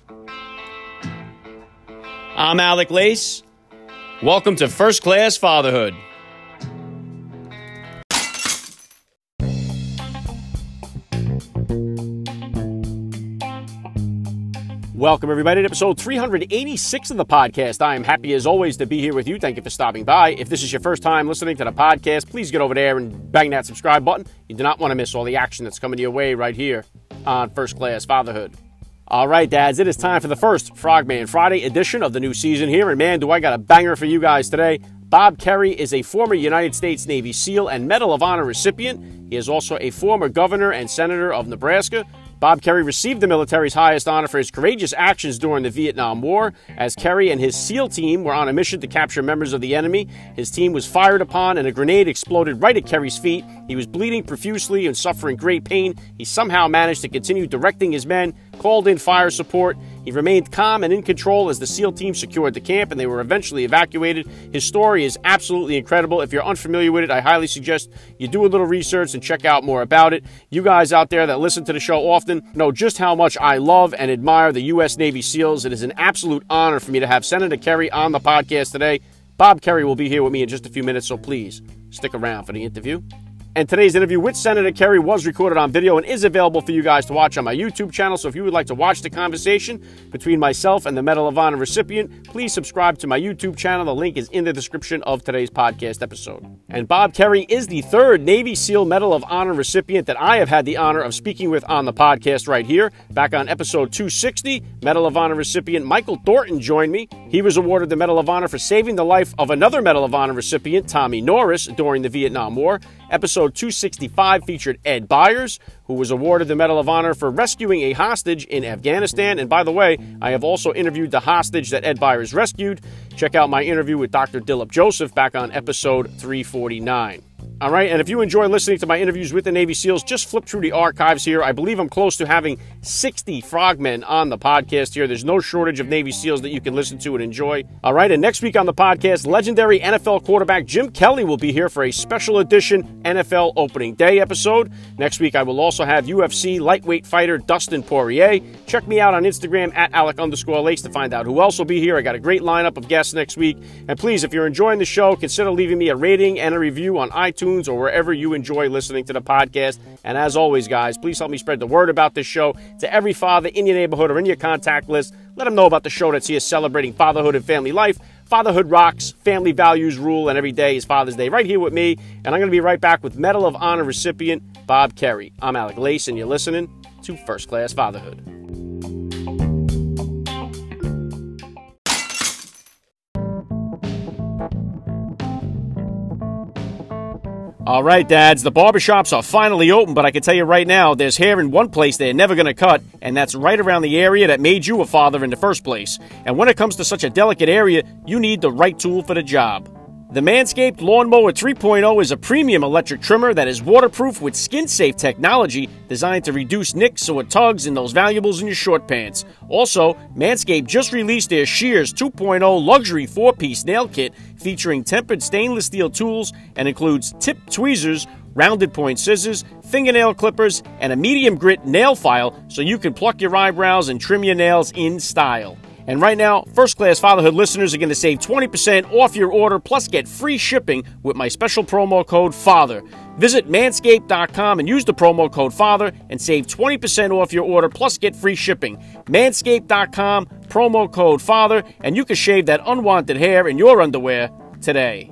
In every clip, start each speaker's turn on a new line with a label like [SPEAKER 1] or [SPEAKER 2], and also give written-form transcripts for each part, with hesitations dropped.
[SPEAKER 1] I'm Alec Lace. Welcome to First Class Fatherhood. Welcome, everybody, to episode 386 of the podcast. I am happy, as always, to be here with you. Thank you for stopping by. If this is your first time listening to the podcast, please get over there and bang that subscribe button. You do not want to miss all the action that's coming your way right here on First Class Fatherhood. All right, dads, it is time for the first Frogman Friday edition of the new season here. And man, do I got a banger for you guys today. Bob Kerrey is a former United States Navy SEAL and Medal of Honor recipient. He is also a former governor and senator of Nebraska. Bob Kerrey received the military's highest honor for his courageous actions during the Vietnam War. As Kerrey and his SEAL team were on a mission to capture members of the enemy, his team was fired upon and a grenade exploded right at Kerrey's feet. He was bleeding profusely and suffering great pain. He somehow managed to continue directing his men, called in fire support. He remained calm and in control as the SEAL team secured the camp and they were eventually evacuated. His story is absolutely incredible. If you're unfamiliar with it, I highly suggest you do a little research and check out more about it. You guys out there that listen to the show often know just how much I love and admire the U.S. Navy SEALs. It is an absolute honor for me to have Senator Kerrey on the podcast today. Bob Kerrey will be here with me in just a few minutes, so please stick around for the interview. And today's interview with Senator Kerrey was recorded on video and is available for you guys to watch on my YouTube channel. So if you would like to watch the conversation between myself and the Medal of Honor recipient, please subscribe to my YouTube channel. The link is in the description of today's podcast episode. And Bob Kerrey is the third Navy SEAL Medal of Honor recipient that I have had the honor of speaking with on the podcast right here. Back on episode 260, Medal of Honor recipient Michael Thornton joined me. He was awarded the Medal of Honor for saving the life of another Medal of Honor recipient, Tommy Norris, during the Vietnam War. Episode 265 featured Ed Byers, who was awarded the Medal of Honor for rescuing a hostage in Afghanistan. And by the way, I have also interviewed the hostage that Ed Byers rescued. Check out my interview with Dr. Dilip Joseph back on episode 349. All right, and if you enjoy listening to my interviews with the Navy SEALs, just flip through the archives here. I believe I'm close to having 60 frogmen on the podcast here. There's no shortage of Navy SEALs that you can listen to and enjoy. All right, and next week on the podcast, legendary NFL quarterback Jim Kelly will be here for a special edition NFL Opening Day episode. Next week, I will also have UFC lightweight fighter Dustin Poirier. Check me out on Instagram at Alec_Lace to find out who else will be here. I got a great lineup of guests next week. And please, if you're enjoying the show, consider leaving me a rating and a review on iTunes or wherever you enjoy listening to the podcast. And as always, guys, please help me spread the word about this show to every father in your neighborhood or in your contact list. Let them know about the show that's here celebrating fatherhood and family life. Fatherhood rocks, family values rule, and every day is Father's Day right here with me. And I'm going to be right back with Medal of Honor recipient Bob Kerrey. I'm Alec Lace, and you're listening to First Class Fatherhood. All right, dads, the barbershops are finally open, but I can tell you right now, there's hair in one place they're never going to cut, and that's right around the area that made you a father in the first place. And when it comes to such a delicate area, you need the right tool for the job. The Manscaped Lawnmower 3.0 is a premium electric trimmer that is waterproof with skin-safe technology designed to reduce nicks or tugs in those valuables in your short pants. Also, Manscaped just released their Shears 2.0 luxury 4-piece nail kit featuring tempered stainless steel tools and includes tip tweezers, rounded point scissors, fingernail clippers, and a medium grit nail file so you can pluck your eyebrows and trim your nails in style. And right now, First Class Fatherhood listeners are going to save 20% off your order plus get free shipping with my special promo code FATHER. Visit manscaped.com and use the promo code FATHER and save 20% off your order plus get free shipping. Manscaped.com, promo code FATHER, and you can shave that unwanted hair in your underwear today.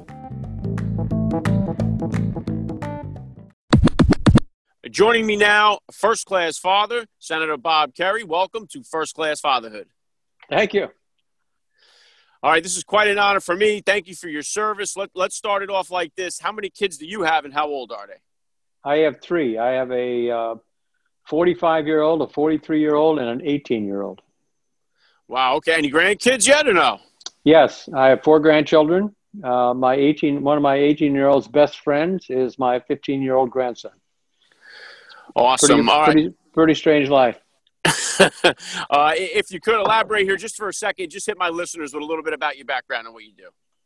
[SPEAKER 1] Joining me now, First Class Father, Senator Bob Kerrey. Welcome to First Class Fatherhood.
[SPEAKER 2] Thank you.
[SPEAKER 1] All right, this is quite an honor for me. Thank you for your service. Let's start it off like this. How many kids do you have and how old are they?
[SPEAKER 2] I have three. I have a 45-year-old, a 43-year-old, and an 18-year-old.
[SPEAKER 1] Wow, okay. Any grandkids yet or no?
[SPEAKER 2] Yes, I have 4 grandchildren. One of my 18-year-old's best friends is my 15-year-old grandson.
[SPEAKER 1] Awesome.
[SPEAKER 2] Pretty strange life.
[SPEAKER 1] If you could elaborate here just for a second, just hit my listeners with a little bit about your background and what you do.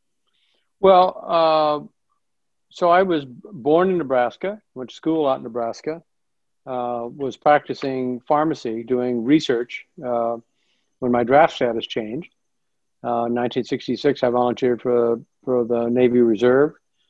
[SPEAKER 2] Well, so I was born in Nebraska, went to school out in Nebraska, was practicing pharmacy, doing research when my draft status changed. In 1966, I volunteered for the Navy Reserve.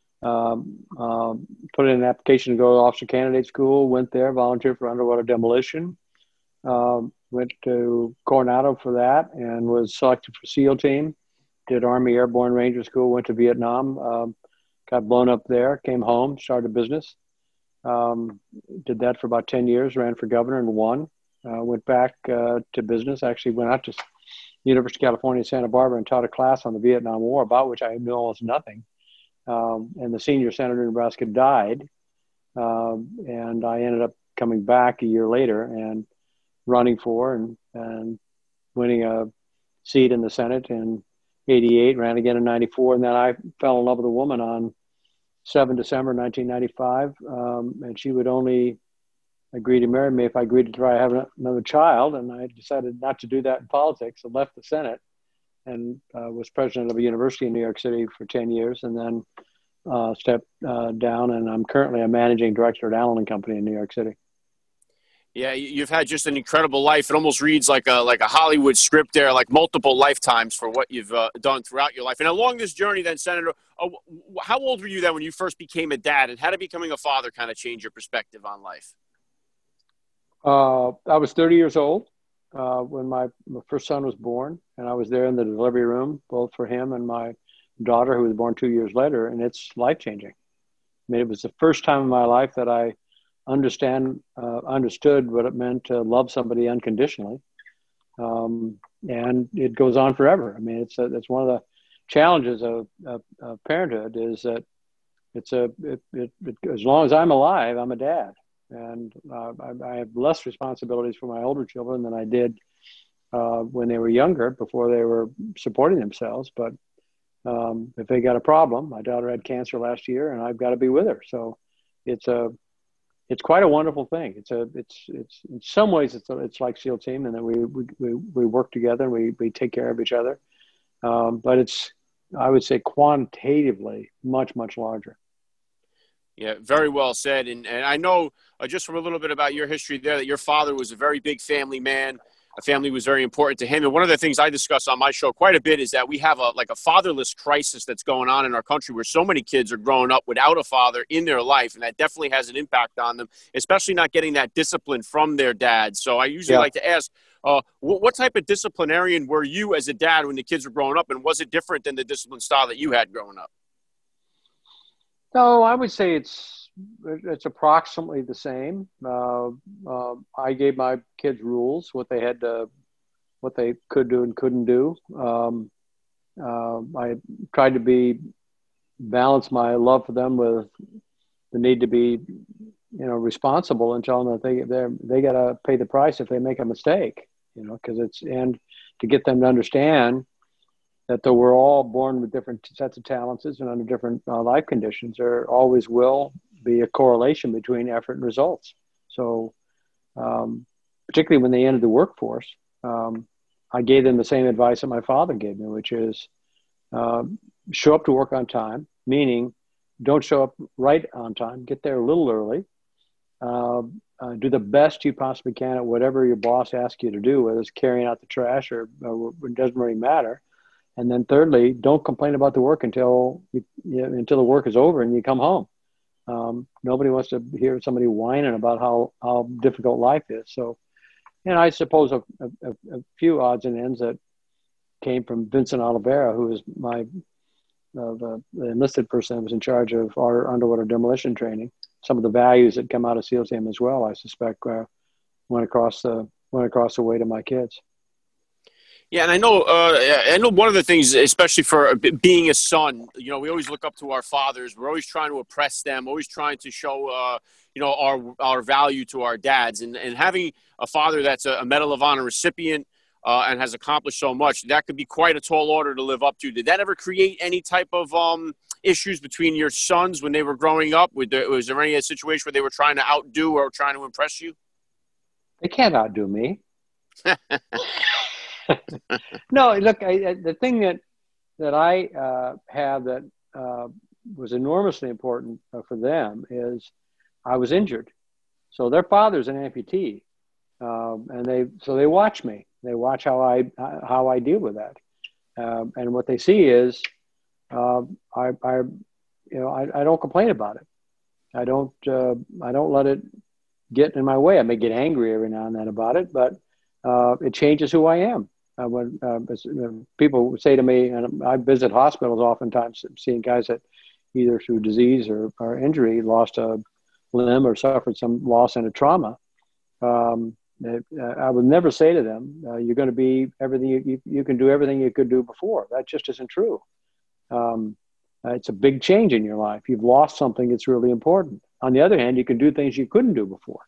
[SPEAKER 2] Put in an application to go to Officer Candidate School. Went there, volunteered for underwater demolition. Went to Coronado for that, and was selected for SEAL team. Did Army Airborne Ranger School. Went to Vietnam. Got blown up there. Came home. Started a business. Did that for about 10 years. Ran for governor and won. Went back to business. Actually went out to University of California, Santa Barbara, and taught a class on the Vietnam War, about which I knew almost nothing. And the senior senator in Nebraska died. And I ended up coming back a year later and running for and winning a seat in the Senate in 88, ran again in 94. And then I fell in love with a woman on 7 December 1995. And she would only agree to marry me if I agreed to try to have another child. And I decided not to do that in politics. I left the Senate and was president of a university in New York City for 10 years, and then stepped down. And I'm currently a managing director at Allen & Company in New York City.
[SPEAKER 1] Yeah, you've had just an incredible life. It almost reads like a Hollywood script there, like multiple lifetimes for what you've done throughout your life. And along this journey then, Senator, how old were you then when you first became a dad, and how did becoming a father kind of change your perspective on life?
[SPEAKER 2] I was 30 years old when my first son was born, and I was there in the delivery room, both for him and my daughter, who was born 2 years later, and it's life-changing. I mean, it was the first time in my life that I understood what it meant to love somebody unconditionally, and it goes on forever. I mean, it's one of the challenges of parenthood is that as long as I'm alive, I'm a dad. And I have less responsibilities for my older children than I did when they were younger, before they were supporting themselves. But if they got a problem, my daughter had cancer last year, and I've got to be with her. So it's quite a wonderful thing. It's in some ways it's like SEAL Team, and that we work together and we take care of each other. But it's, I would say, quantitatively much larger.
[SPEAKER 1] Yeah, very well said. And I know just from a little bit about your history there that your father was a very big family man. A family was very important to him. And one of the things I discuss on my show quite a bit is that we have a fatherless crisis that's going on in our country, where so many kids are growing up without a father in their life. And that definitely has an impact on them, especially not getting that discipline from their dad. So I usually like to ask, what type of disciplinarian were you as a dad when the kids were growing up? And was it different than the discipline style that you had growing up?
[SPEAKER 2] No, I would say it's approximately the same. I gave my kids rules, what they could do and couldn't do. I tried to balance my love for them with the need to be, responsible, and tell them that they got to pay the price if they make a mistake. And to get them to understand that though we're all born with different sets of talents and under different life conditions, there always will be a correlation between effort and results. So particularly when they entered the workforce, I gave them the same advice that my father gave me, which is show up to work on time, meaning don't show up right on time, get there a little early, do the best you possibly can at whatever your boss asks you to do, whether it's carrying out the trash or it doesn't really matter. And then thirdly, don't complain about the work until the work is over and you come home. Nobody wants to hear somebody whining about how difficult life is. So, I suppose a few odds and ends that came from Vincent Oliveira, who is the enlisted person that was in charge of our underwater demolition training. Some of the values that come out of SEAL Team as well, I suspect, went across the way to my kids.
[SPEAKER 1] Yeah, and I know one of the things, especially for being a son, we always look up to our fathers. We're always trying to oppress them, always trying to show, our value to our dads. And having a father that's a Medal of Honor recipient and has accomplished so much, that could be quite a tall order to live up to. Did that ever create any type of issues between your sons when they were growing up? Was there any situation where they were trying to outdo or trying to impress you?
[SPEAKER 2] They can't outdo me. No, look, the thing that I have that was enormously important for them is I was injured. So their father's an amputee. So they watch me. They watch how I deal with that. And what they see is I don't complain about it. I don't let it get in my way. I may get angry every now and then about it, but it changes who I am. People say to me, and I visit hospitals oftentimes, seeing guys that either through disease or injury lost a limb or suffered some loss and a trauma. I would never say to them, "You're going to be everything you can do everything you could do before." That just isn't true. It's a big change in your life. You've lost something that's really important. On the other hand, you can do things you couldn't do before.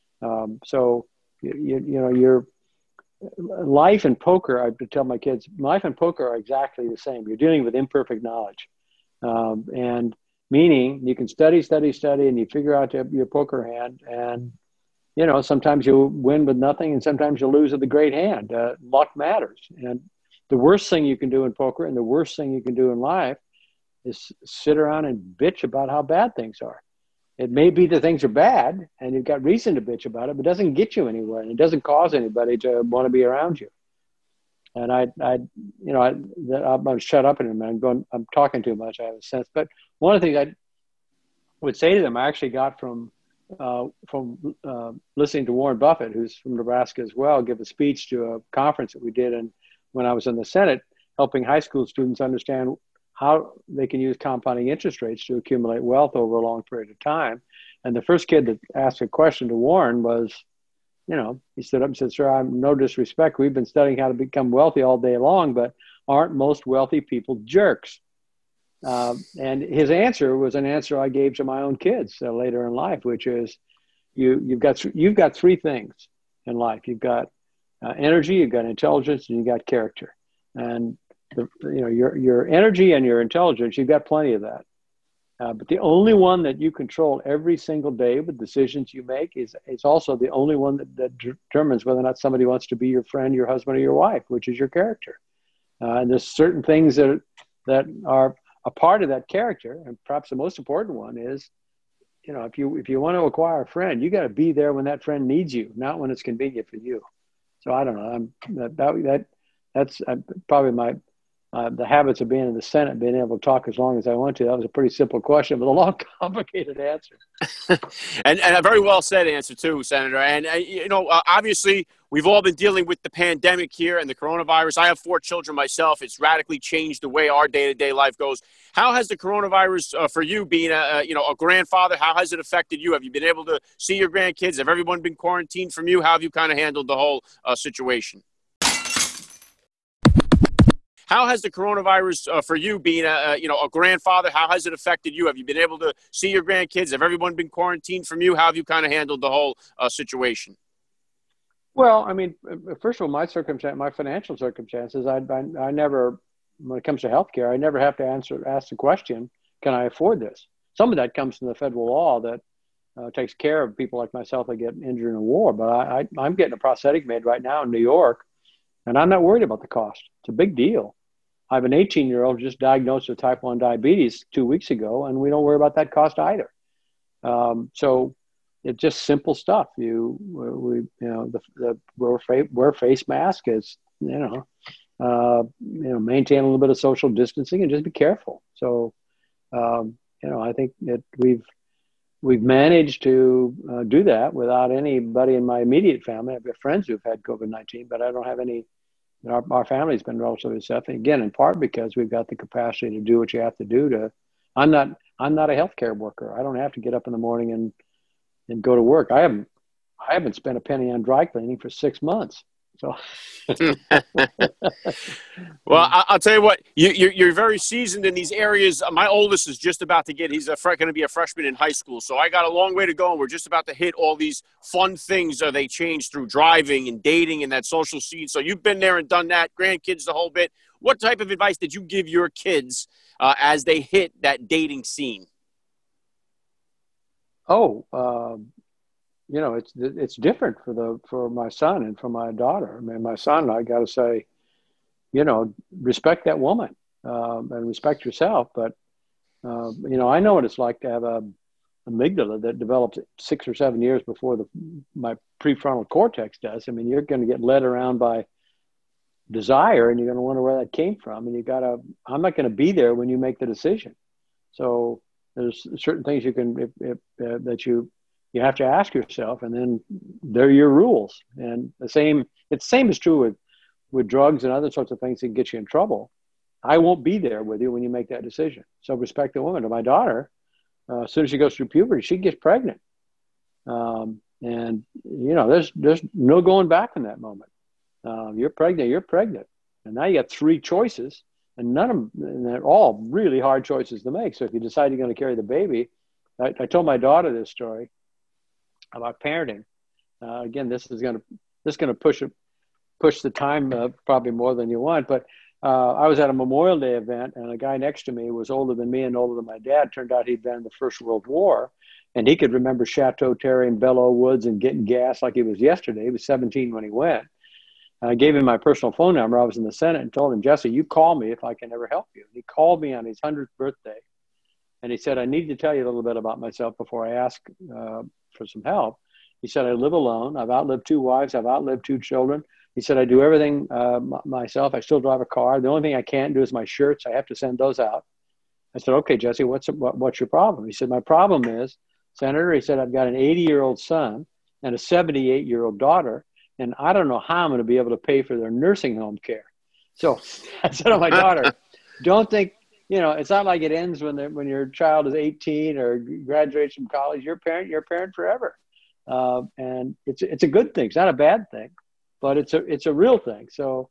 [SPEAKER 2] So your life and poker, I tell my kids, life and poker are exactly the same. You're dealing with imperfect knowledge, and meaning you can study, and you figure out your poker hand, and sometimes you win with nothing, and sometimes you lose with a great hand. Luck matters, and the worst thing you can do in poker, and the worst thing you can do in life, is sit around and bitch about how bad things are. It may be that things are bad and you've got reason to bitch about it, but it doesn't get you anywhere, and it doesn't cause anybody to want to be around you. And I'm going to shut up in a minute. I'm talking too much, I have a sense. But one of the things I would say to them, I actually got from listening to Warren Buffett, who's from Nebraska as well, give a speech to a conference that we did when I was in the Senate, helping high school students understand how they can use compounding interest rates to accumulate wealth over a long period of time. And the first kid that asked a question to Warren was, he stood up and said, "Sir, I'm no disrespect. We've been studying how to become wealthy all day long, but aren't most wealthy people jerks?" And his answer was an answer I gave to my own kids later in life, which is, you've got three things in life. You've got energy, you've got intelligence, and you've got character. And your energy and your intelligence, you've got plenty of that. But the only one that you control every single day with decisions you make is also the only one that determines whether or not somebody wants to be your friend, your husband, or your wife, which is your character. And there's certain things that are a part of that character, and perhaps the most important one is, if you want to acquire a friend, you got to be there when that friend needs you, not when it's convenient for you. So I don't know. That's probably the habits of being in the Senate, being able to talk as long as I want to. That was a pretty simple question, but a long, complicated answer.
[SPEAKER 1] and a very well said answer too, Senator. And obviously, we've all been dealing with the pandemic here and the coronavirus. I have 4 children myself. It's radically changed the way our day-to-day life goes. How has the coronavirus, for you, being a grandfather, how has it affected you? Have you been able to see your grandkids? Have everyone been quarantined from you? How have you kind of handled the whole situation? How has the coronavirus, for you, being a grandfather, how has it affected you? Have you been able to see your grandkids? Have everyone been quarantined from you? How have you kind of handled the whole situation?
[SPEAKER 2] Well, I mean, first of all, my financial circumstances, I never, when it comes to healthcare, I never have to ask the question, can I afford this? Some of that comes from the federal law that takes care of people like myself that get injured in a war. But I'm getting a prosthetic made right now in New York, and I'm not worried about the cost. It's a big deal. I have an 18-year-old just diagnosed with type 1 diabetes 2 weeks ago, and we don't worry about that cost either. So it's just simple stuff. Wear face mask, is maintain a little bit of social distancing, and just be careful. So I think that we've managed to do that without anybody in my immediate family. I've got friends who've had COVID-19, but I don't have any. Our family's been relatively safe. Again, in part because we've got the capacity to do what you have to do. I'm not a healthcare worker. I don't have to get up in the morning and go to work. I haven't spent a penny on dry cleaning for 6 months. So,
[SPEAKER 1] well, I'll tell you what, you're very seasoned in these areas. My oldest is just about to he's going to be a freshman in high school. So I got a long way to go, and we're just about to hit all these fun things they change through driving and dating and that social scene. So you've been there and done that, grandkids, the whole bit. What type of advice did you give your kids as they hit that dating scene?
[SPEAKER 2] It's different for my son and for my daughter. I mean, my son, I got to say, respect that woman and respect yourself. But I know what it's like to have a amygdala that develops 6 or 7 years before my prefrontal cortex does. I mean, you're going to get led around by desire, and you're going to wonder where that came from. And I'm not going to be there when you make the decision. So there's certain things that you have to ask yourself, and then they're your rules. And the same is true with drugs and other sorts of things that can get you in trouble. I won't be there with you when you make that decision. So respect the woman. To my daughter, as soon as she goes through puberty, she gets pregnant. And there's no going back in that moment. You're pregnant. And now you got 3 choices, and they're all really hard choices to make. So if you decide you're going to carry the baby, I told my daughter this story about parenting. Again, this is going to push the time probably more than you want. But I was at a Memorial Day event, and a guy next to me was older than me and older than my dad. Turned out he'd been in the First World War, and he could remember Chateau Thierry and Belleau Woods and getting gas like it was yesterday. He was 17 when he went. And I gave him my personal phone number. I was in the Senate and told him, Jesse, you call me if I can ever help you. And he called me on his 100th birthday, and he said, I need to tell you a little bit about myself before I ask for some help. He said, I live alone. I've outlived 2 wives. I've outlived 2 children. He said, I do everything myself. I still drive a car. The only thing I can't do is my shirts. I have to send those out. I said, okay, Jesse, what's your problem? He said, my problem is, Senator, he said, I've got an 80-year-old son and a 78-year-old daughter, and I don't know how I'm going to be able to pay for their nursing home care. So I said to my daughter, don't think, it's not like it ends when your child is 18 or graduates from college. You're a parent forever. And it's a good thing. It's not a bad thing. But it's a real thing. So,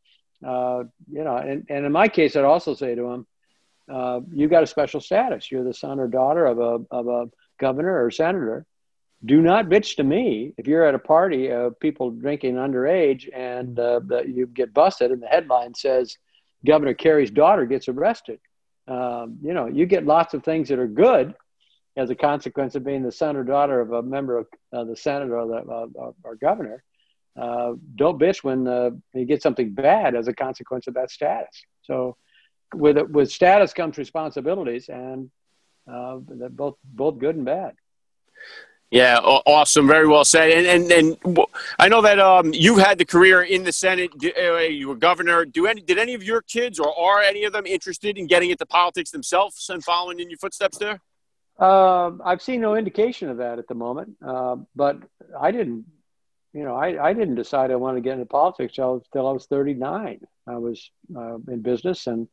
[SPEAKER 2] and in my case, I'd also say to him, you got a special status. You're the son or daughter of a governor or senator. Do not bitch to me if you're at a party of people drinking underage and that you get busted and the headline says Governor Kerry's daughter gets arrested. You get lots of things that are good as a consequence of being the son or daughter of a member of the Senate or governor. Don't bitch when you get something bad as a consequence of that status. So with status comes responsibilities, and they're both good and bad.
[SPEAKER 1] Yeah, awesome. Very well said. And I know that you had the career in the Senate. You were governor. Did any of your kids or are any of them interested in getting into politics themselves and following in your footsteps there?
[SPEAKER 2] I've seen no indication of that at the moment. But I didn't. I didn't decide I wanted to get into politics till I was 39. I was in business, and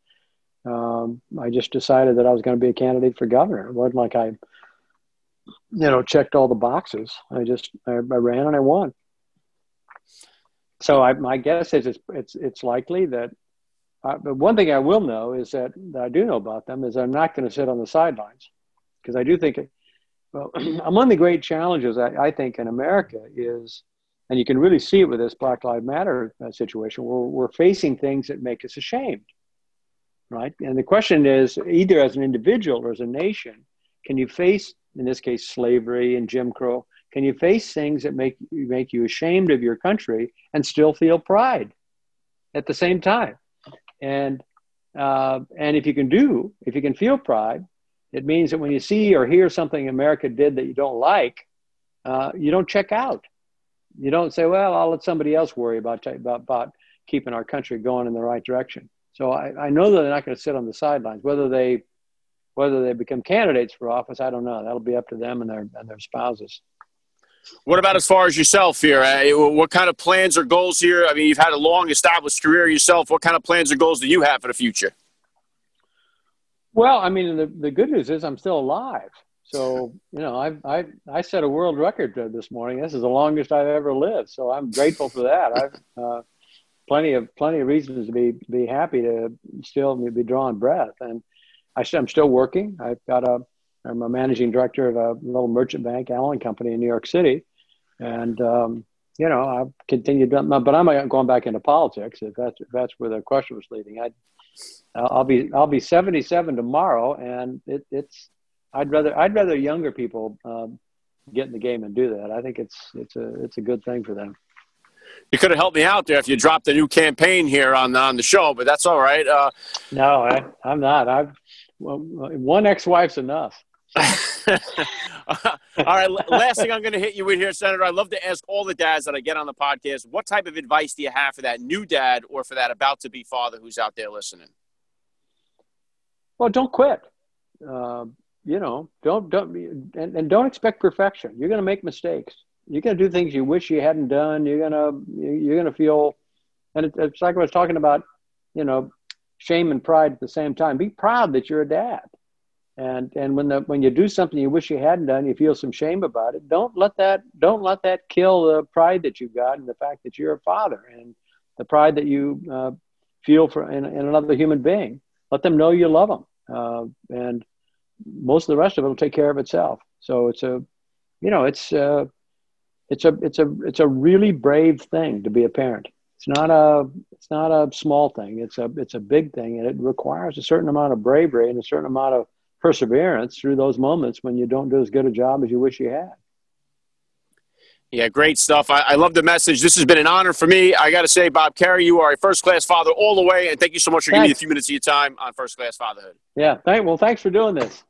[SPEAKER 2] I just decided that I was going to be a candidate for governor. It wasn't like I, checked all the boxes. I ran and I won. So my guess is it's likely that. But one thing I will know is that I do know about them is I'm not going to sit on the sidelines, because I do think among the great challenges I think in America is. And you can really see it with this Black Lives Matter situation. We're facing things that make us ashamed, right? And the question is, either as an individual or as a nation, can you face, in this case, slavery and Jim Crow? Can you face things that make you ashamed of your country and still feel pride at the same time? And if you can feel pride, it means that when you see or hear something America did that you don't like, you don't check out. You don't say, well, I'll let somebody else worry about keeping our country going in the right direction. So I know that they're not going to sit on the sidelines. Whether they become candidates for office, I don't know. That'll be up to them and their spouses.
[SPEAKER 1] What about as far as yourself here? What kind of plans or goals here? I mean, you've had a long established career yourself. What kind of plans or goals do you have for the future?
[SPEAKER 2] Well, I mean, the good news is I'm still alive. So, I set a world record this morning. This is the longest I've ever lived. So I'm grateful for that. I've plenty of reasons to be happy to still be drawing breath. And I'm still working. I'm a managing director of a little merchant bank, Allen Company in New York City. And, I've continued, but I'm not going back into politics if that's where the question was leading. I'll be 77 tomorrow, and I'd rather younger people get in the game and do that. I think it's a good thing for them.
[SPEAKER 1] You could have helped me out there if you dropped a new campaign here on the show, but that's all right.
[SPEAKER 2] No, I'm not. One ex-wife's enough.
[SPEAKER 1] All right, last thing I'm going to hit you with here, Senator. I love to ask all the dads that I get on the podcast, what type of advice do you have for that new dad or for that about-to-be father who's out there listening?
[SPEAKER 2] Well, don't quit. Don't expect perfection. You're going to make mistakes. You're going to do things you wish you hadn't done. You're going to feel, and it's like I was talking about, shame and pride at the same time. Be proud that you're a dad. And when you do something you wish you hadn't done, you feel some shame about it. Don't let that kill the pride that you've got and the fact that you're a father and the pride that you feel in another human being. Let them know you love them, and most of the rest of it will take care of itself. So it's a really brave thing to be a parent. It's not a small thing. It's a big thing, and it requires a certain amount of bravery and a certain amount of perseverance through those moments when you don't do as good a job as you wish you had.
[SPEAKER 1] Yeah, great stuff. I love the message. This has been an honor for me. I got to say, Bob Kerrey, you are a first-class father all the way, and thank you so much for giving me a few minutes of your time on First-Class Fatherhood.
[SPEAKER 2] Yeah, thanks for doing this.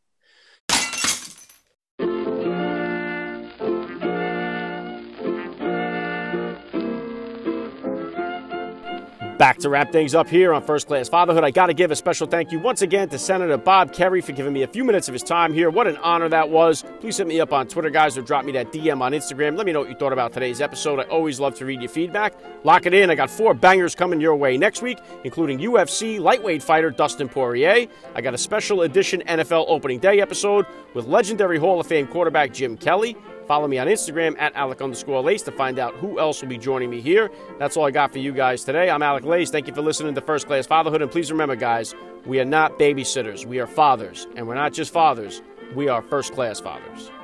[SPEAKER 1] Back to wrap things up here on First Class Fatherhood. I got to give a special thank you once again to Senator Bob Kerrey for giving me a few minutes of his time here. What an honor that was. Please hit me up on Twitter, guys, or drop me that DM on Instagram. Let me know what you thought about today's episode. I always love to read your feedback. Lock it in. I got 4 bangers coming your way next week, including UFC lightweight fighter Dustin Poirier. I got a special edition NFL opening day episode with legendary Hall of Fame quarterback Jim Kelly. Follow me on Instagram at Alec_Lace to find out who else will be joining me here. That's all I got for you guys today. I'm Alec Lace. Thank you for listening to First Class Fatherhood. And please remember, guys, we are not babysitters. We are fathers. And we're not just fathers. We are first-class fathers.